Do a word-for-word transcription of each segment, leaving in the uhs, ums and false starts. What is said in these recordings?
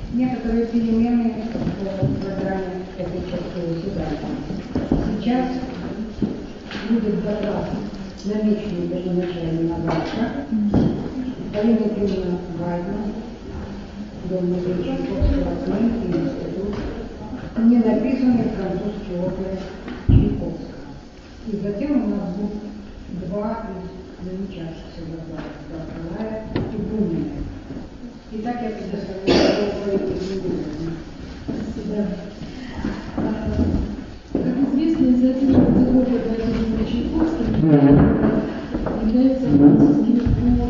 некоторые перемены в программе этой части сюда. Сейчас будет доклад, намеченный первоначально на завтра. Полина Кирилловна Вайна, Дом музея Чайковского, Книги, институт, не написанный французский оперы Чайковского. И затем у нас будут два из замечавшихся докладов, Николая и Бунина. Итак, я предоставляю слово Екатерине. Спасибо. Как известно, инициатива педагога Владимира Чайковского является французским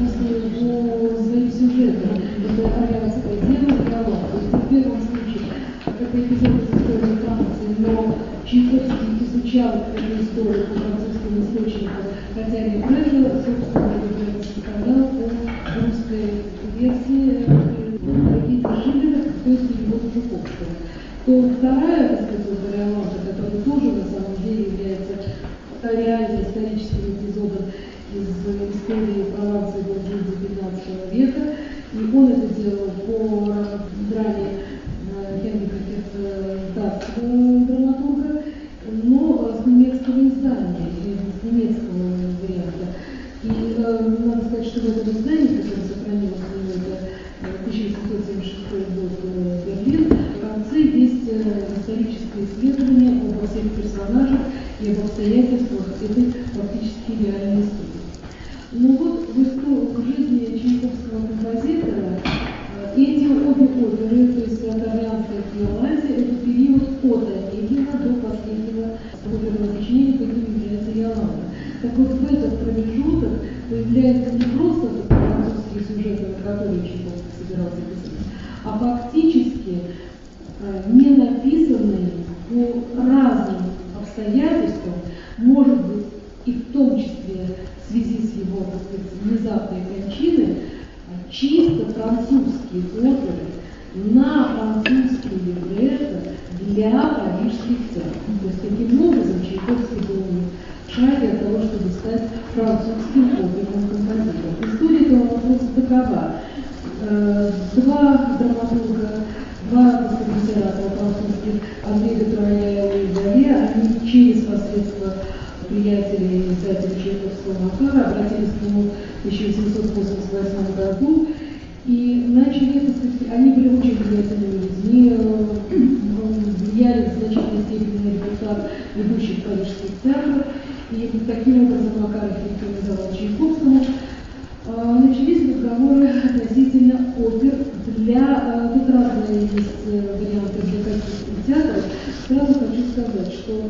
по своим сюжетам. Это «Орлеанская дева» и «Галат». То есть в первом случае это эпизод из истории Франции, но Чайковский изучал эту историю по французским источникам, хотя не Брэдли, собственно, это составлял по русской версии Никиты Шиллера, то есть его Жуковского. То вторая, так сказать, варианта, которая тоже на самом деле является реально историческим эпизодом из истории Прованса и Бургундии пятнадцатого века, и он это делал по драме Генриха датского драматурга, но с немецкого издания, с немецкого варианта. И э, надо сказать, что в этом издании, которое сохранилось у него, это тысяча восемьсот семьдесят шестой год Берлин, в конце есть историческое исследование обо всех персонажах и об обстоятельствах этой фактически реальной истории. Но вот в, истории, в жизни чайковского композитора эти обе оперы, то есть «Орлеанская и «Иолантия», это период от Онегина до последнего оперного сочинения, каким является «Иоланда». Так вот, в этот промежуток появляется не просто французские сюжеты, которые Чайковский собирался писать, а фактически не написанные по разным обстоятельствам, может быть, и в том числе в связи с его, так сказать, внезапной кончиной, чисто французские оперы на французский либретто для парижских театров. То есть таким образом Чайковский был в шаге от того, чтобы стать французским оперным композитором. История этого вопроса такова. Два драматурга, два литератора французских, Андрей де Троя и Даве, они через посредство приятелей и инициативы Чайковского Макара обратились к нему в тысяча восемьсот восемьдесят восьмом году и начали, так сказать, они были очень влиятельными людьми, влияли в значительной степени на репертуар ведущих парижских театров, и таким образом Макар их рекомендовал Чайковскому. Начались разговоры относительно опер для, тут разные есть варианты для каких театров. Сразу хочу сказать, что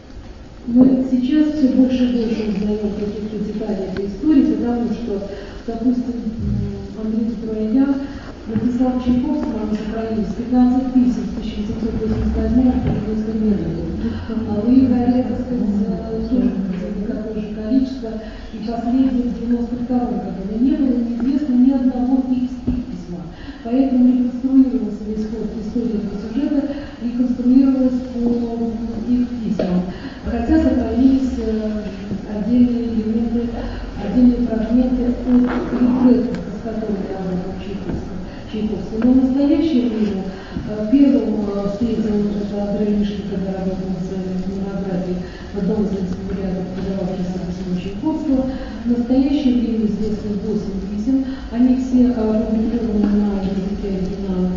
мы сейчас все больше и больше узнаем каких-то деталей этой истории, потому что, допустим, Андрей Троян написал Чайковскому, они сохранились пятнадцать писем в тысяча восемьсот восемьдесят восьмом году, а вы говорили, так сказать, тоже такое же количество, и последнее в девяносто втором году. Но не было неизвестно ни одного их письма. Поэтому реконструировался весь ход истории этого сюжета, реконструировалось по их письмам. Хотя сохранились отдельные элементы, отдельные фрагменты от либретто, с которыми работал Чайковский. Но в настоящее время первым встретил Андрей Мишкин, когда работал на своей монографии в одном из антиквариатов, продававшихся письмо Чайковского. В настоящее время известно восемь писем. Они все опубликованы на языке оригинала.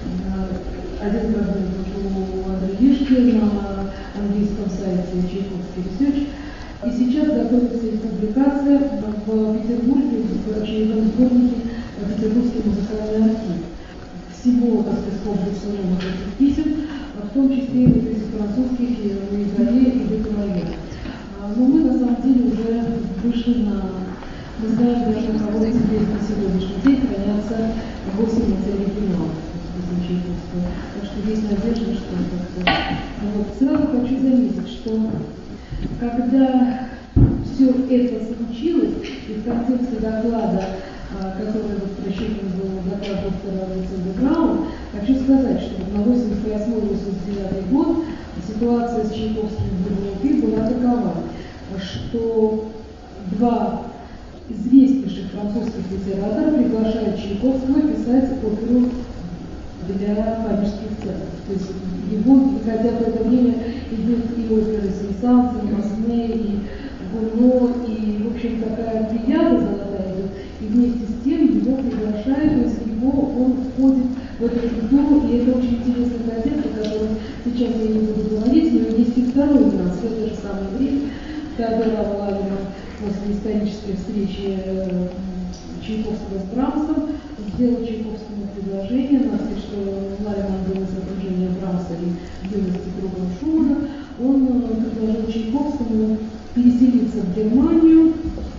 Один фрагмент у Андрея Мишкина на английском сайте Чайковский Research. И сейчас готовится их публикация в Петербурге в очередном сборнике Петербургский музыкальный архив. Всего, так сказать, комплекса новых этих писем, в том числе и из французских, и Мизале, и Деколайе. Но мы, на самом деле, уже вышли на... Мы знаем даже, у кого теперь на сегодняшний день хранятся восемь оригиналов. Так что есть надежда, что как-то... Вот. Сразу хочу заметить, что когда все это случилось, и в контексте доклада, который вот прочитан был доклад доктора Александра Брауна, хочу сказать, что на восемьдесят восьмой — восемьдесят девятый год ситуация с Чайковским в Бургундии была такова, что два известнейших французских литератора приглашают Чайковского писать оперу для парижских сцен. То есть его, хотя в это время идет и опера Сен-Санс, и Масне, и Гурно, и, в общем, такая плеяда золотая идет, и вместе с тем его приглашают, то есть его, он входит в эту культуру, и это очень интересный контекст, о котором сейчас я не буду говорить, но есть и второй нюанс, в это же самое время, Теодора Владимира после исторической встречи Чайковского с Брамсом сделал Чайковскому предложение, надо сказать, что Лайман был из окружения Брамса и юности кругом Шумана, он предложил Чайковскому переселиться в Германию,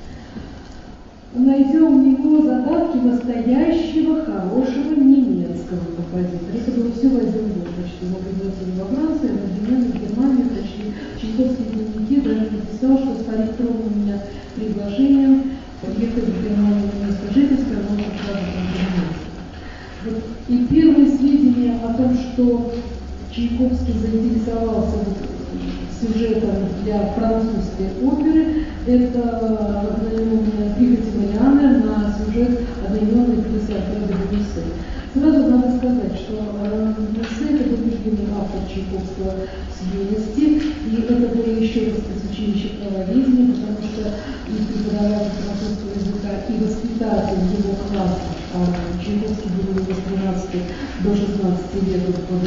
найдя у него задатки настоящего хорошего немецкого композитора. Это было все в один год, значит, его пригласили во Францию, а в Германию пришли. Чайковский в дневнике даже написал, что старик тронул меня приглашением поехать в Германию на место жительства, но он вот. И первые сведения о том, что Чайковский заинтересовался сюжетом для французской оперы, это одноименная «Прихоти Марианны» на сюжет одноименной пьесы Альфреда де Муссе. Сразу надо сказать, что Муссе – это был любимый автор Чайковского с юности, и это было еще раз училище правоведения, потому что и преподаватель французского языка, и воспитатель его класса, а Чайковский был его с тринадцати до шестнадцати лет под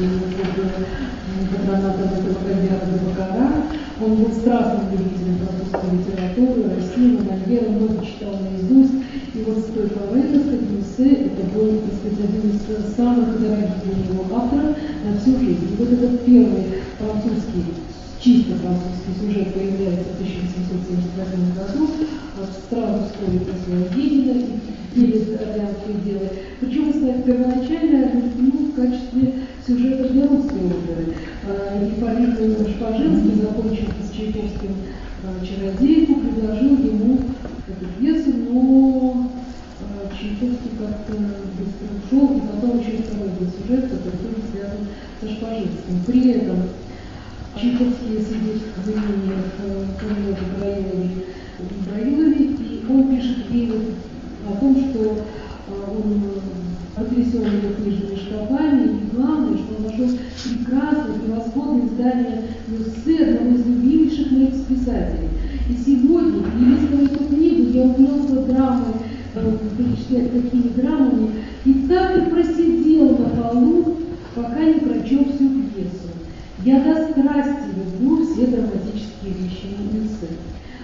патронатом этого Кабиара де Баккара. Он был страстным любителем французской литературы, России, Мольера, много читал наизусть. И вот с той поры, так сказать, Муссе, это был, так сказать, один из самых дорогих для него авторов на всю жизнь. И вот этот первый французский, чисто французский сюжет появляется в тысяча восемьсот семьдесят восьмом году, сразу вскоре после Онегина и перед Орлеанской дело. Причем, кстати, первоначально ну, в качестве сюжета для русской оперы. Ипполит Шпажинский, закончив с Чайковским «Чародейку», предложил ему эту пьесу, но Чайковский как-то быстро ушел, и потом еще второй был сюжет, который тоже связан со Шпажинским. При этом Чайковский сидит в имениях Камилы Браиловой, Браиловой, и он пишет ей о том, что он потрясен ее книжными шкафами, и главное, что он нашел прекрасное, превосходное издание Муссе, одного из любимейших моих писателей. И сегодня, перелистывая эту книгу, я увлекся драмой, перечисляет такими драмами, и так и просидел на полу, пока не прочел всю пьесу. Я до страсти люблю все драматические вещи Муссе.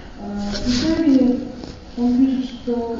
И далее он пишет, что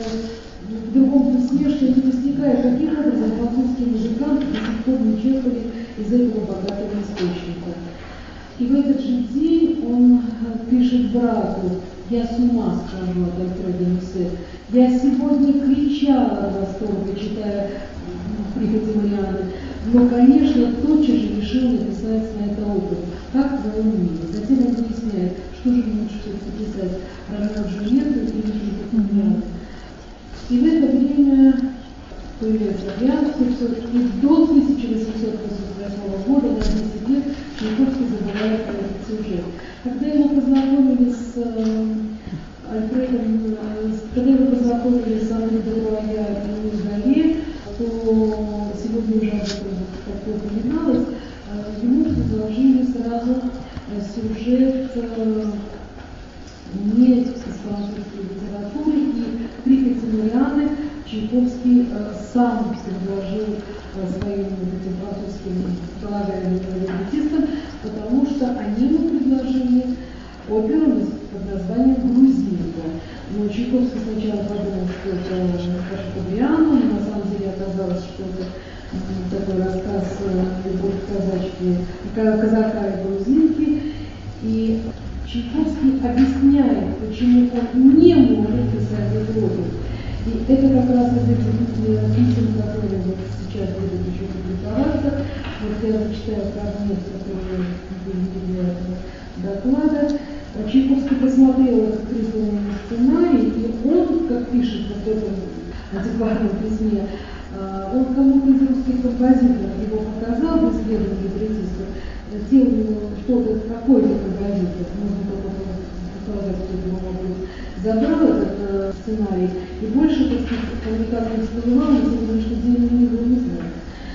в другом письме, что не постигая, каким образом французские музыканты до сих пор не черпали из этого богатого источника. И в этот же день он пишет брату: «Я с ума схожу от Альфреда Муссе. Я сегодня кричала от восторга, читая «Прихоти Марианны», но, конечно, тотчас же решил написать на это оперу. Как твое мнение?» Затем он объясняет, что же мне лучше все-таки писать, Ромео Джульетту или Прихоти Марианны. И в это время появляется Орлеанский суд, и до тысяча восемьсот восемьдесят восьмого года, на десять лет, Чайковский забывает про этот сюжет. Когда его познакомили с э, Альфредом, э, когда его познакомили с Анри де Луая и Луи Галле, то сегодня уже об этом как упоминалось, э, ему предложили сразу э, сюжет э, не из французской литературы, и «Прихоти Марианны» Чайковский э, сам предложил э, своим этим французским полагаемым либретистам, потому что они ему предложили оперу под названием «Грузинка». Но Чайковский сначала подумал, что это Шатобриану, но на самом деле оказалось, что это такой рассказ «Любовь казачки», казака и грузинки. И Чайковский объясняет, почему он не может писать эту оперу. И это как раз этот писем, которые вот сейчас будут еще публиковаться. Вот я зачитаю фрагмент, который были для этого доклада. Чайковский посмотрел этот присланный сценарий, и он, как пишет вот в этом антикварном письме, он кому-то из русских композиторов его показал в исследовании либретисту, те у него что-то, какой-то композитор, можно только предполагать, кто его мог быть, забрал этот э, сценарий, и больше, так сказать, коммуникации не всплывал, но сегодняшний день мы его не знаем.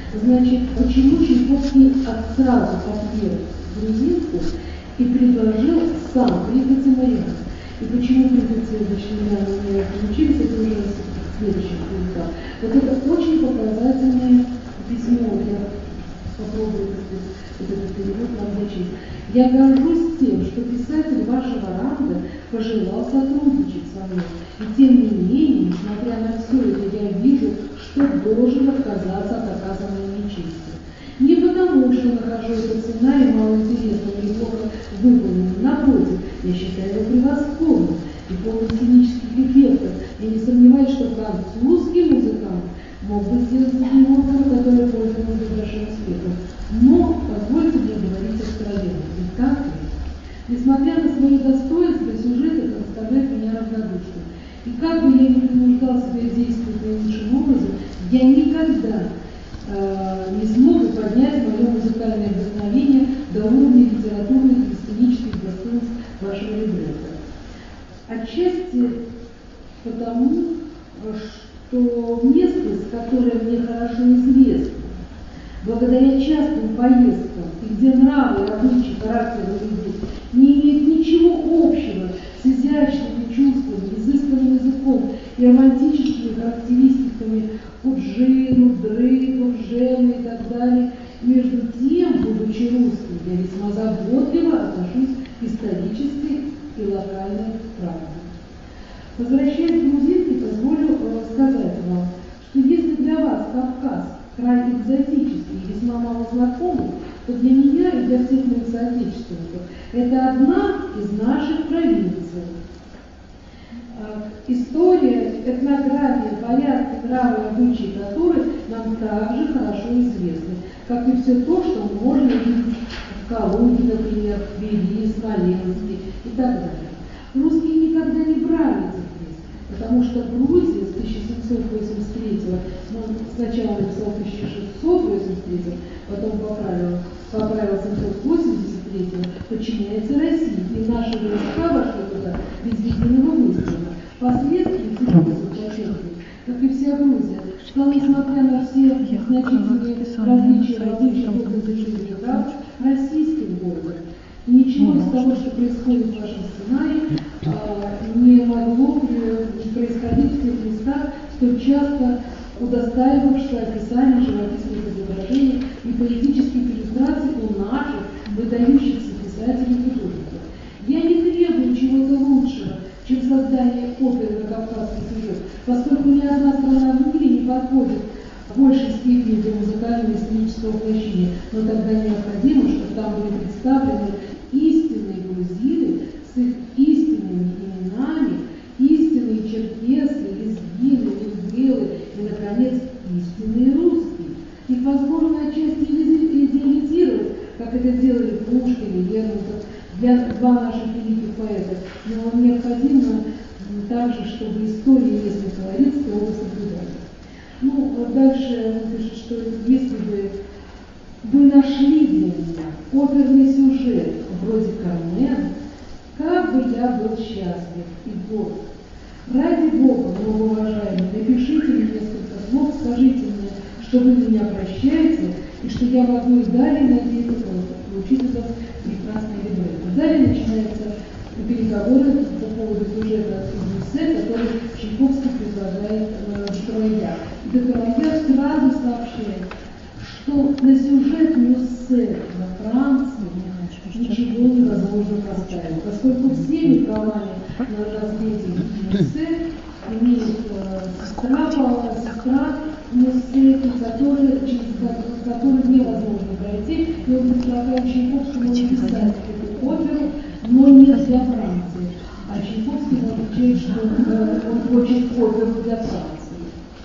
Значит, почему Чайковский сразу отверг грузинку и предложил сам приехать в Мариан? И почему придут следующие дня не получились, это уже следующий результат. Вот это очень показательное письмо, я попробую этот перевод вам зачесть. Я горжусь тем, что писатель вашего ранга пожелал сотрудничать со мной. И тем не менее, несмотря на все это, я вижу, что должен отказаться от оказанной мне чести. Не потому, что нахожу этот сценарий малоинтересным или плохо выполненным. Напротив, я считаю его превосходным и полным сценических эффектов. Я не сомневаюсь, что французский музыкант мог бы сделать таким оперу, которая пользуется большим успехом. Но позвольте мне говорить откровенно. Ведь так ли? Несмотря на свое достоинство, сюжет это оставляет меня равнодушным. И как бы я ни принуждал себя действовать наилучшим образом, я никогда э, не смог бы поднять мое музыкальное вдохновение до уровня литературных и сценических достоинств вашего либретто. Отчасти потому, что местность, которая мне хорошо известна, благодаря частым поездкам, и где нравы и обычаи характера людей не имеют ничего общего с изящными чувствами, изысканным языком и романтическими характеристиками Куджину, Дрейку, Жены и так далее. Между тем, будучи русским, я весьма заботливо отношусь к исторической и локальной правде. Возвращаясь к грузинке, позволю сказать вам, что если для вас Кавказ край экзотический и весьма мало знакомый, то для меня и для всех моих соотечественников это одна из наших провинций. История, этнография, порядки, нравы и обычаи которых нам также хорошо известны, как и все то, что можно видеть в Калуге, например, в Твери, Смоленске и так далее. Русские никогда не брали этих мест, потому что Грузия с тысяча семьсот восемьдесят третьего, ну, сначала написал тысяча шестьсот восемьдесят третьего, потом поправил, поправил семьсот восемьдесят третьего, подчиняется России, и наши войска вошли туда без единого выстрела. Впоследствии, как и вся Грузия, стала, несмотря на все значительные различия в обычаях образа жизни, российским городом. И ничего из того, что происходит в вашем сценарии, не могло происходить в тех местах, столь часто удостаивавшихся описания живописных изображений и поэтических иллюстраций у наших выдающихся писателей и художников. Я не требую чего-то лучшего, чем создание оперы на кавказский сюжет, поскольку ни одна страна в мире не подходит в большей степени для музыкального и сценического воплощения, но тогда необходимо, чтобы там были представлены истинные грузины с их истинными именами, истинные черкесы, лезгины, лезгелы и, наконец, истинные русские. Их возможно отчасти идеализировать, как это делали Пушкин и Лермонтов, для два наших великих поэтов, но необходимо также, чтобы история местных колорит строго соблюдались. Ну, дальше он пишет, что если бы вы нашли для меня оперный сюжет вроде Кармен, как бы я был счастлив и горд. Ради Бога, многоуважаемый, напишите мне несколько слов, скажите мне, что вы меня прощаете, и что я могу и далее надеяться получить от вас прекрасное либретто. Далее начинаются переговоры по поводу сюжета Брюссель, который Чайковский предлагает Декарая. Декарая сразу сообщает, что на сюжет Мюссе во Франции ничего невозможно поставить, поскольку всеми правами на развитие Мюссе имеет сестра, сестра Мюссе, которая, через которую невозможно пройти, и он предлагает Чайковскому написать эту оперу, но не для Франции. А Чайковский отвечает, что он хочет оперу для Франции.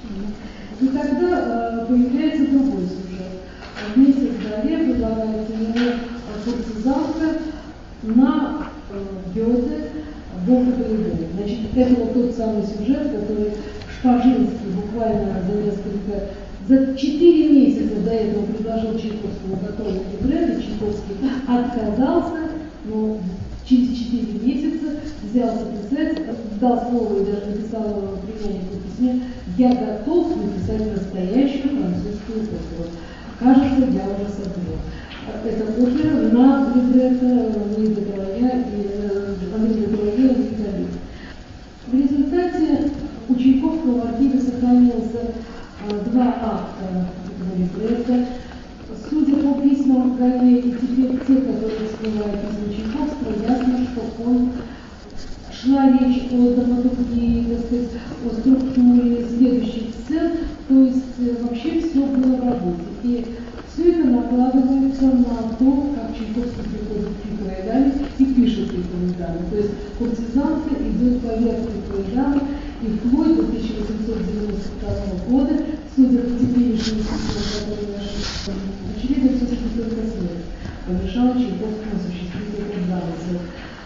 И тогда э, появляется другой сюжет. В месяц далее предлагается ему куртизанка на э, Гёте «Бог и любовь». Значит, это вот тот самый сюжет, который Шпажинский буквально за несколько, за четыре месяца до этого предложил Чайковскому готовить либретто. Чайковский отказался, но через четыре месяца взялся писать, дал слово и даже написал племяннику в письме: «Я готов написать настоящую французскую оперу». Кажется, я уже созрел. Это опера на либретто Луиза Делая и Андрей Делая и Виталий. В результате у Чайковского в архиве сохранился два акта либретто. Судя по письмам Галле и теперь те, которые всплывают из Чайковского, ясно, что он шла речь о драматургии, так сказать, о структуре следующих сцен, то есть вообще все было в работе. И все это накладывается на то, как Чайковский приходит к Пикоэдаме и пишет Пикоэдаме. То есть куртизанка идет по верху Пикоэдама, и вплоть до тысяча восемьсот девяносто второго года, судя по теперешним письмам, которые нашли, очевидно, все-таки только смерть помешала Чайковскому осуществить этот замысел.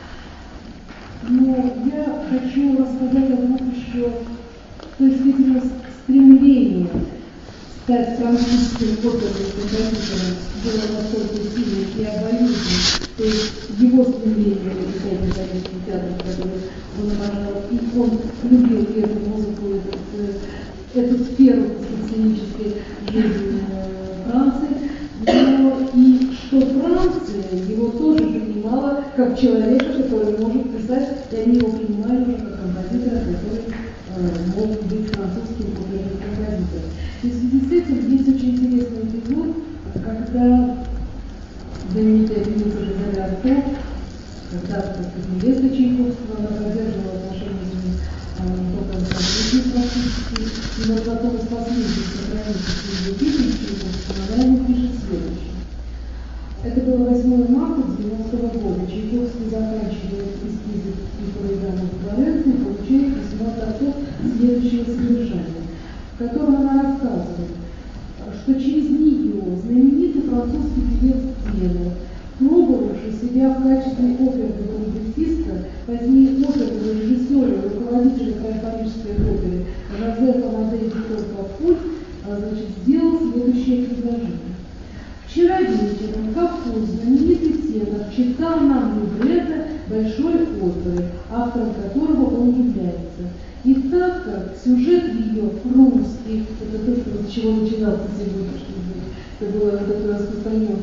Но я хочу рассказать о двух еще, то есть, видимо, стремление стать французским оперным композитором было настолько сильным и обоюдным, то есть его стремление написать Итальянский театр, который он обожал, и он любил эту музыку, эту, эту сферу сценической жизни Франции, но и что Франция его тоже принимала как человека, который может писать, и они его принимали уже как композитора, который э, мог быть французским оперным композитором. И в связи с этим есть очень интересный эпизод, когда знаменитая певица Жизель Арто, когда, так сказать, невеста Чайковского, она поддерживала отношения с ним только в конце практически, и вот потом из последних сохранившихся ее песен Чайковского, она ему пишет следующее. Это было восьмого марта девяностого года. Чайковский заканчивает эскизы Пикоэдама в Флоренции и получает письмо от отцов следующего содержания, в котором она рассказывает, что через нее знаменитый французский певец Тенор, пробовавший себя в качестве оперного либреттиста, позднее оперного режиссера и руководителя Парижской оперы Жозефа Амадея Виктор Капуль, значит, сделал следующее предложение. Вчера вечером Капуль, знаменитый тенор, читал нам либретто большой оперы, автором которого он является. И так как сюжет ее русский, это то, что, с чего начинался сегодняшний день, это было такое распространенное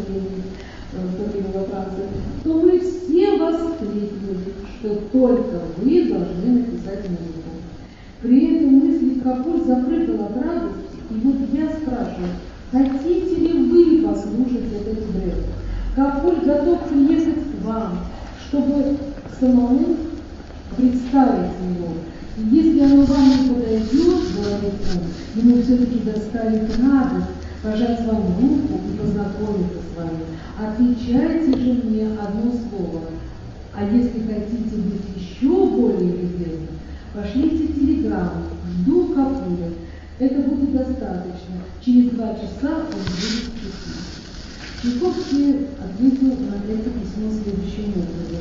во Франции, то мы все воскликнули, что только вы должны написать музыку. При этом мысли Капуль запрыгал от радости, и вот я спрашиваю, хотите ли вы послушать этот либретто? Капуль готов приехать к вам, чтобы самому представить его. И если оно вам не подойдет, говорит он, ему все-таки доставит радость пожать вам руку и познакомиться с вами. Отвечайте же мне одно слово. А если хотите быть еще более любезным, пошлите телеграмму. Жду Капуля. Это будет достаточно. Через два часа он будет в пути. Чайковский ответил на это письмо следующим образом.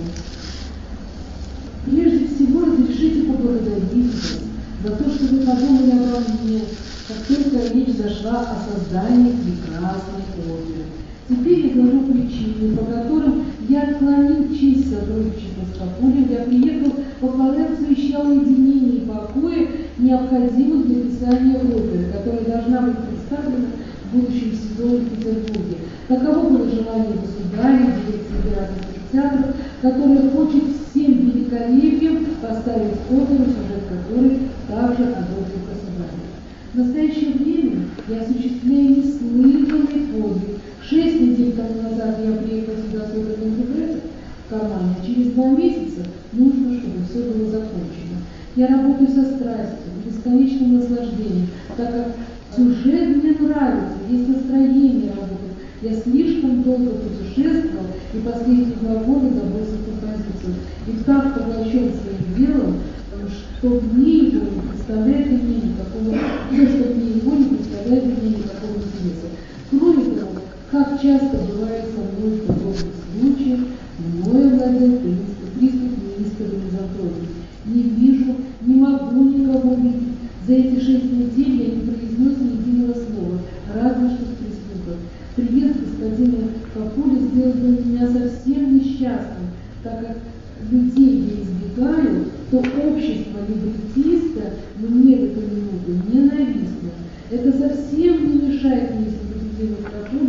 Прежде всего, разрешите поблагодарить вас за то, что вы подумали обо мне, как только речь зашла о создании прекрасной оперы. Теперь изложу причины, по которым я отклонил честь сотрудничества с Капулем. Я приехал во Флоренцию, ища уединения и покоя, необходимых для писания оперы, которая должна быть представлена в будущем сезоне в Петербурге. Таково было желание государя, дирекции императорских театров, которая хочет всем великолепием поставить оперу, сюжет которой также одобрил государь. В настоящее время я осуществляю неслыханный подвиг. Шесть недель тому назад я приехал сюда с оперным либретто в кармане, а через два месяца нужно, чтобы все было закончено. Я работаю со страстью, бесконечным наслаждением, так как сюжет мне нравится, есть настроение работать. Я слишком долго путешествовал, и последние два года добылся композицию. И так поглощен своим делом, что мне его не представляет для меня никакого, то, что мне его не представляет для меня никакого интереса. Кроме того, как часто бывает со мной в подобных случаях, мною владел приступ неистовой мизантропии. Не вижу, не могу никого видеть. За эти шесть недель я не произнес ни единого слова, разве что с приступом. Приезд господина Капуля сделал для меня совсем несчастным, так как людей я избегаю, то общество либреттиста мне в эту минуту ненавистно. Это совсем не мешает мне, если президент Капуля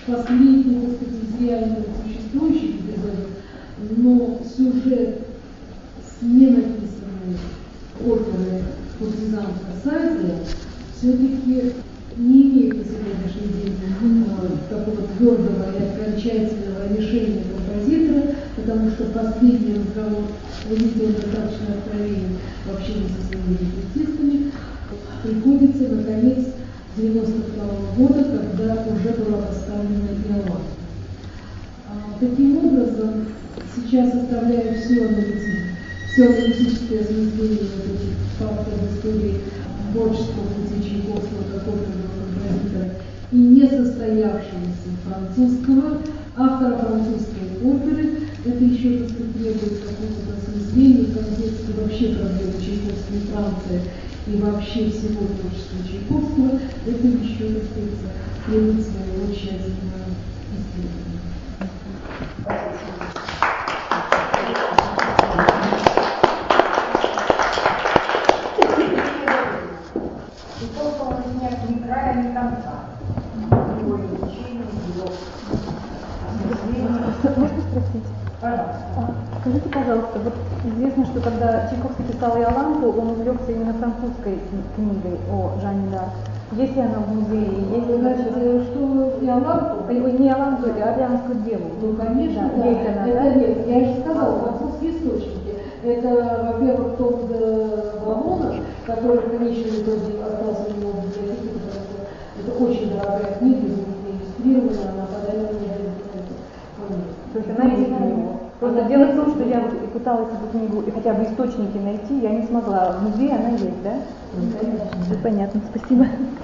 последних, так сказать, из реально существующих эпизодов, но сюжет с ненаписанной оперы «Куртизан Касатия» все-таки не имеет на сегодняшний день такого твердого и окончательного решения композитора, потому что последний разговор водитель достаточно откровенен в общении со своими репетиторами, приходится на конец девяносто второго года, когда уже была поставлена Иоланта. Таким образом, сейчас оставляю все аналитическое, все аналитическое осмысление вот этих фактов истории творческого пути Чайковского как оперного композитора и несостоявшегося французского автора французской оперы, это еще, так сказать, требует какого-то осмысления в контексте вообще проблемы Чайковской Франции и вообще всего творчества Чайковского, это еще, так сказать, требует своего тщательного исследования. Можно спросить? А, скажите, пожалуйста, вот известно, что когда Чайковский писал Иоланту, он увлекся именно французской книгой о Жанне д'Арк. Есть ли она в музее? Есть ли, значит, что Иоланту? Не Иоланту, а Орлеанскую деву. Ну, конечно, да. да. Есть она, это, да? Нет, я же сказала, французские источники. Это, во-первых, тот Вавонов, который в конечном итоге остался у него в библиотеке, потому что это очень дорогая книга, иллюстрированная, она подарила мне То есть она есть у него. Просто дело в том, что я вот пыталась эту книгу и хотя бы источники найти, я не смогла. В музее она есть, да? Конечно. Понятно, спасибо.